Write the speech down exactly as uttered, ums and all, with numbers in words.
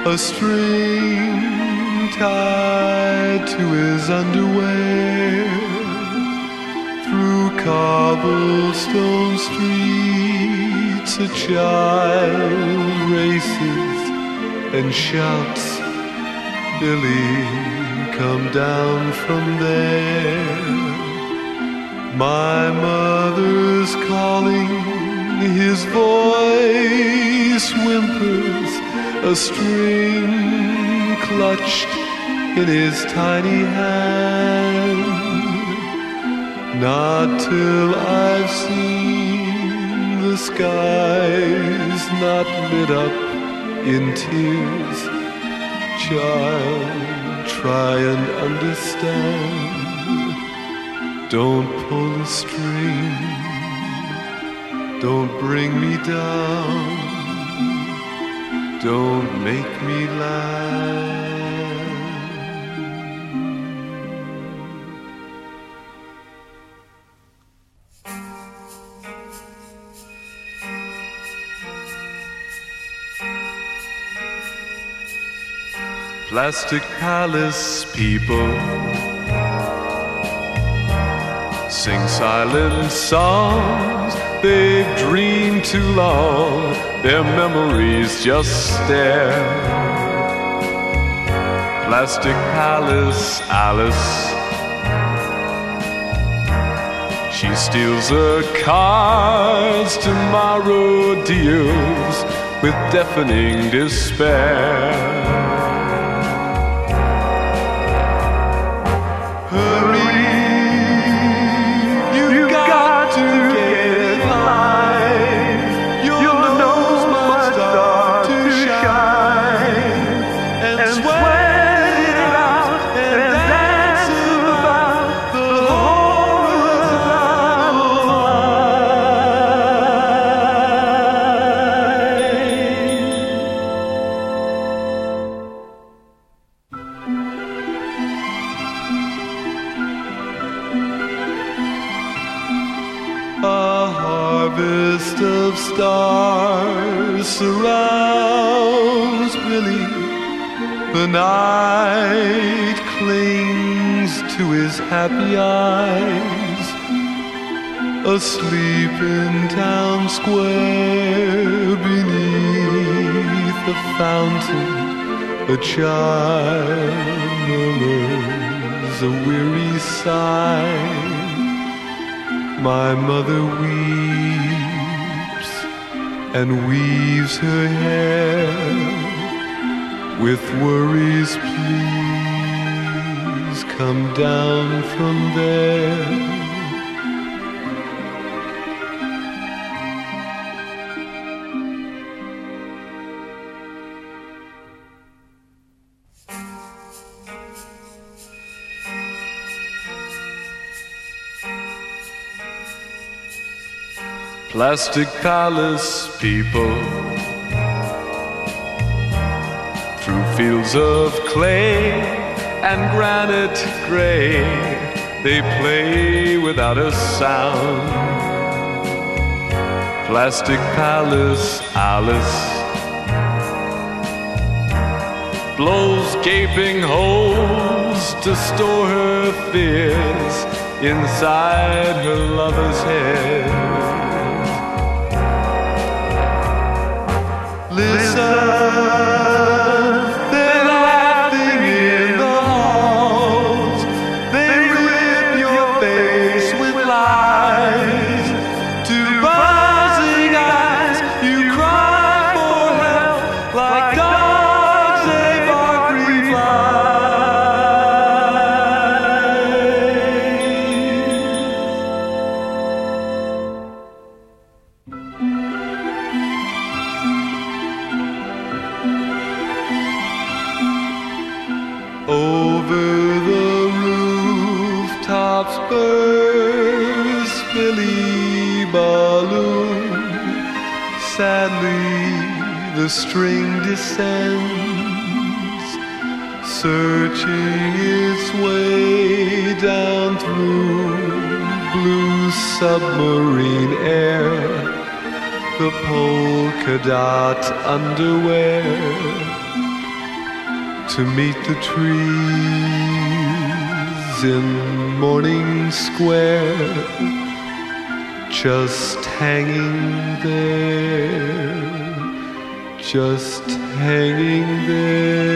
a string tied to his underwear. Through cobblestone streets a child races and shouts, "Billy, come down from there." My mother's calling, his voice whimpers, a string clutched in his tiny hand. Not till I've seen the skies not lit up in tears, child, try and understand. Don't pull the string, don't bring me down, don't make me laugh. Plastic Palace people sing silent songs. They've dreamed too long, their memories just stare. Plastic Palace Alice, she steals her cards, tomorrow deals with deafening despair. Stars surrounds Billy. The night clings to his happy eyes. Asleep in town square beneath the fountain, a child murmurs a weary sigh. My mother weeps and weaves her hair with worries, please come down from there. Plastic Palace people, through fields of clay and granite gray, they play without a sound. Plastic Palace Alice blows gaping holes to store her fears inside her lover's head. Listen, they're laughing in the halls. They rip your face with lies. To buzzing eyes, you cry for help like dogs they bark over the rooftops bursts Billy balloon. Sadly the string descends, searching its way down through blue submarine air. The polka dot underwear to meet the trees in Morning Square, just hanging there, just hanging there.